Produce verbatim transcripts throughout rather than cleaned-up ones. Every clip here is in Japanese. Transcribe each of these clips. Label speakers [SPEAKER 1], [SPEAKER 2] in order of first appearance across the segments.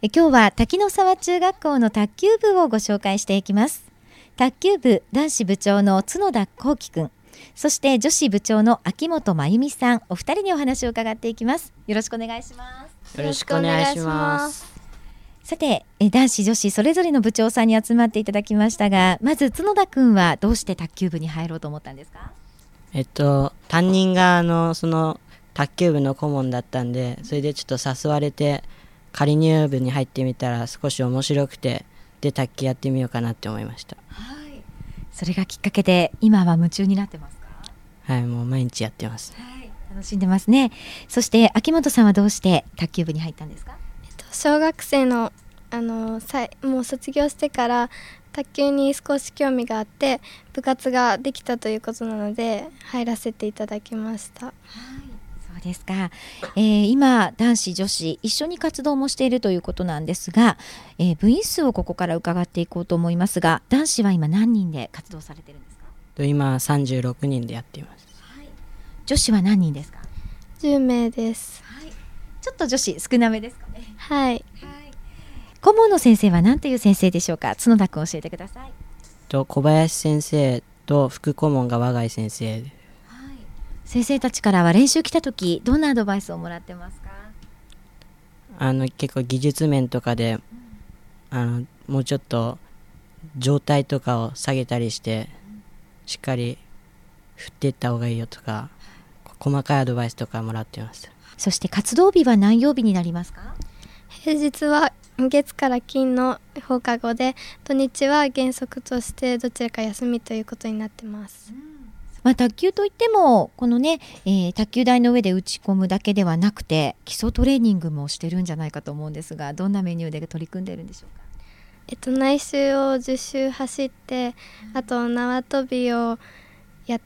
[SPEAKER 1] え今日は滝野沢中学校の卓球部をご紹介していきます。卓球部男子部長の角田幸輝くん、そして女子部長の秋元真由美さん、お二人にお話を伺っていきます。よろしくお願いします。
[SPEAKER 2] よろしくお願いします。
[SPEAKER 1] さて、え男子女子それぞれの部長さんに集まっていただきましたが、まず角田くんはどうして卓球部に入ろうと思ったんですか？
[SPEAKER 2] えっと担任があのその卓球部の顧問だったんで、それでちょっと誘われて仮入部に入ってみたら少し面白くて、で卓球やってみようかなって思いました。
[SPEAKER 1] はい、それがきっかけで今は夢中になってますか？
[SPEAKER 2] はい、もう毎日やってます。
[SPEAKER 1] はい、楽しんでますね。そして秋元さんはどうして卓球部に入ったんですか？
[SPEAKER 3] えっと、小学生のあのさいもう卒業してから卓球に少し興味があって部活ができたということなので入らせていただきました。
[SPEAKER 1] はい、そうですか。えー、今男子女子一緒に活動もしているということなんですが、えー、部員数をここから伺っていこうと思いますが、男子は今何人で活動されているんですか？
[SPEAKER 2] 今さんじゅうろくにんでやっています。
[SPEAKER 1] はい、女子は何人ですか？
[SPEAKER 3] じゅうめいです。
[SPEAKER 1] はい、ちょっと女子少なめですかね。
[SPEAKER 3] はい、はい、
[SPEAKER 1] 顧問の先生は何という先生でしょうか？角田君教えてください。
[SPEAKER 2] と小林先生と副顧問が和貝先生。はい、
[SPEAKER 1] 先生たちからは練習来た時どんなアドバイスをもらってますか？
[SPEAKER 2] あの結構技術面とかで、うん、あのもうちょっと状態とかを下げたりして、うん、しっかり振っていった方がいいよとか、細かいアドバイスとかもらってます。
[SPEAKER 1] そして活動日は何曜日になりますか？
[SPEAKER 3] 平日は月から金の放課後で、土日は原則としてどちらか休みということになってます。うん、
[SPEAKER 1] まあ、卓球といってもこのね、えー、卓球台の上で打ち込むだけではなくて基礎トレーニングもしてるんじゃないかと思うんですが、どんなメニューで取り組んでるんでしょうか？
[SPEAKER 3] えっと、内周をじゅっしゅう走って、あと縄跳びをやって、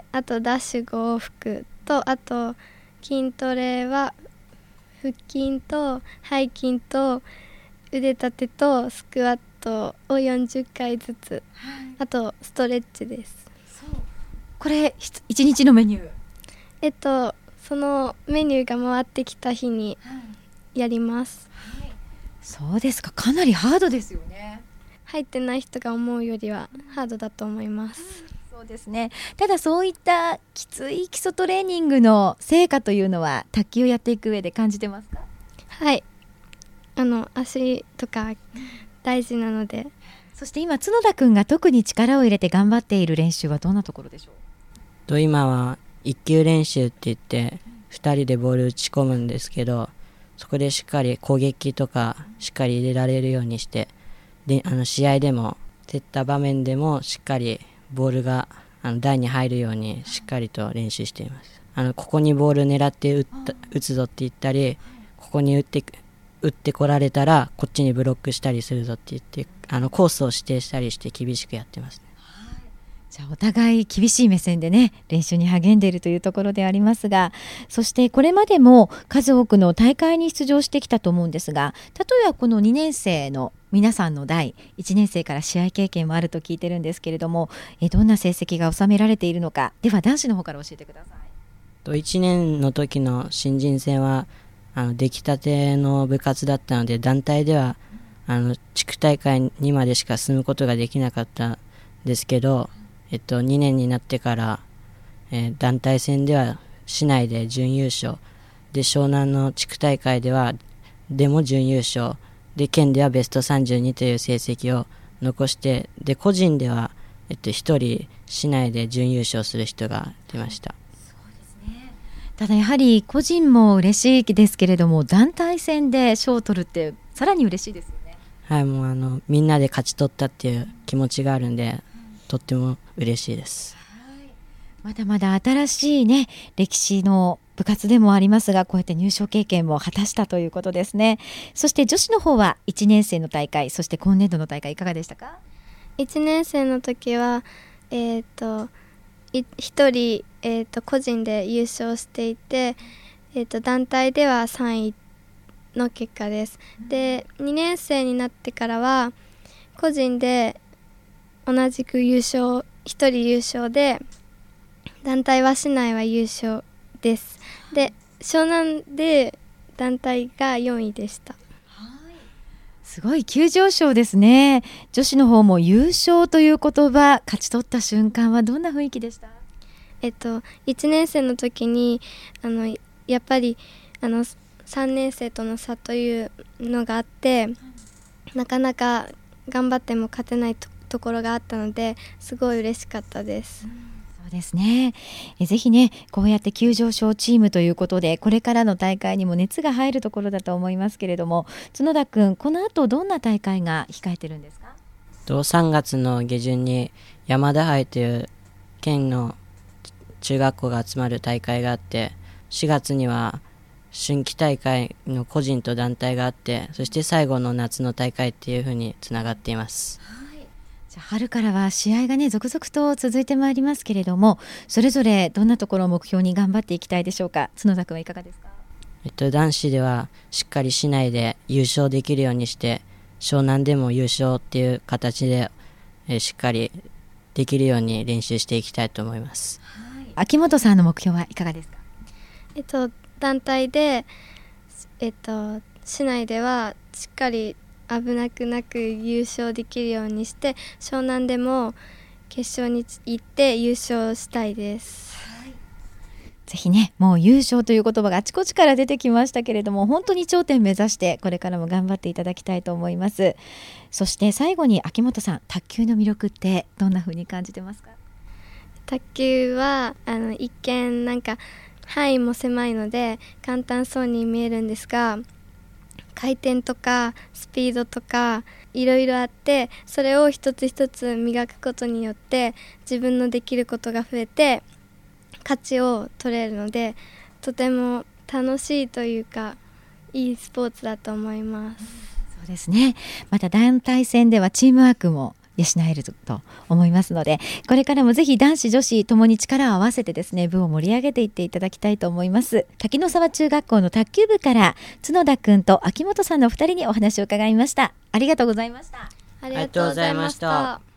[SPEAKER 3] あとダッシュご往復と、あと筋トレは腹筋と背筋と腕立てとスクワットをよんじゅっかいずつ、はい、あとストレッチです。
[SPEAKER 1] そう、これいちにちのメニュー、
[SPEAKER 3] えっとそのメニューが回ってきた日にやります。
[SPEAKER 1] はい、そうですか。かなりハードですよね。
[SPEAKER 3] 入ってない人が思うよりはハードだと思います。
[SPEAKER 1] うん、そうですね。ただそういったきつい基礎トレーニングの成果というのは卓球をやっていく上で感じてますか？
[SPEAKER 3] はい、あの足とか大事なので。
[SPEAKER 1] そして今角田くんが特に力を入れて頑張っている練習はどんなところでしょう？
[SPEAKER 2] と今は一球練習って言ってふたりでボール打ち込むんですけど、そこでしっかり攻撃とかしっかり入れられるようにして、であの試合でも競った場面でもしっかりボールがあの台に入るようにしっかりと練習しています。あのここにボール狙って打った、打つぞって言ったり、ここに打って打ってこられたらこっちにブロックしたりするぞって言って、あのコースを指定したりして厳しくやってますね。
[SPEAKER 1] はい、じゃあお互い厳しい目線でね練習に励んでいるというところでありますが、そしてこれまでも数多くの大会に出場してきたと思うんですが、例えばこのにねん生の皆さんの代いちねん生から試合経験もあると聞いてるんですけれども、えどんな成績が収められているのか、では男子の方から教えてください。
[SPEAKER 2] といちねんの時の新人戦はあの出来たての部活だったので、団体ではあの地区大会にまでしか進むことができなかったんですけど、えっと、にねんになってから、えー、団体戦では市内で準優勝で、湘南の地区大会ではでも準優勝で、県ではベストさんじゅうにという成績を残して、で個人では、えっと、ひとり市内で準優勝する人が出ました。
[SPEAKER 1] ただやはり個人も嬉しいですけれども、団体戦で賞を取るってさらに嬉しいですよね。
[SPEAKER 2] はい、もうあのみんなで勝ち取ったっていう気持ちがあるんで、とっても嬉しいです。
[SPEAKER 1] はい、まだまだ新しいね歴史の部活でもありますが、こうやって入賞経験も果たしたということですね。そして女子の方はいちねん生の大会、そして今年度の大会いかがでしたか？
[SPEAKER 3] いちねん生の時はえっとひとり、えー、と個人で優勝していて、えー、と団体ではさんいの結果です。でにねん生になってからは個人で同じく優勝ひとり優勝で、団体は市内は優勝です。で湘南で団体がよんいでした。
[SPEAKER 1] はい、 すごい急上昇ですね。女子の方も優勝という言葉勝ち取った瞬間はどんな雰囲気でした？
[SPEAKER 3] えっといちねん生の時にあのやっぱりあのさんねん生との差というのがあって、なかなか頑張っても勝てないと、ところがあったのですごい嬉しかったです。
[SPEAKER 1] そうですね。えぜひねこうやって急上昇チームということでこれからの大会にも熱が入るところだと思いますけれども、角田くんこの後どんな大会が控えてるんですか？
[SPEAKER 2] とさんがつの下旬に山田杯という県の中学校が集まる大会があって、しがつには春季大会の個人と団体があって、そして最後の夏の大会っていう風につながっています。
[SPEAKER 1] じゃあ春からは試合がね続々と続いてまいりますけれども、それぞれどんなところを目標に頑張っていきたいでしょうか？角田君はいかがですか？
[SPEAKER 2] えっと、男子ではしっかり市内で優勝できるようにして、湘南でも優勝っていう形で、えーしっかりできるように練習していきたいと思います。
[SPEAKER 1] はい、秋元さんの目標はいかがですか？
[SPEAKER 3] えっと団体で、えっと、市内ではしっかり危なくなく優勝できるようにして、湘南でも決勝に行って優勝したいです。
[SPEAKER 1] ぜひねもう優勝という言葉があちこちから出てきましたけれども、本当に頂点目指してこれからも頑張っていただきたいと思います。そして最後に秋元さん、卓球の魅力ってどんな風に感じてますか？
[SPEAKER 3] 卓球はあの一見なんか範囲も狭いので簡単そうに見えるんですが、回転とかスピードとかいろいろあって、それを一つ一つ磨くことによって自分のできることが増えて勝ちを取れるので、とても楽しいというかいいスポーツだと思います。
[SPEAKER 1] そうですね。また団体戦ではチームワークも養えると思いますので、これからもぜひ男子女子ともに力を合わせてですね部を盛り上げていっていただきたいと思います。滝野沢中学校の卓球部から角田くんと秋元さんのお二人にお話を伺いました。ありがとうございました。
[SPEAKER 3] ありがとうございました。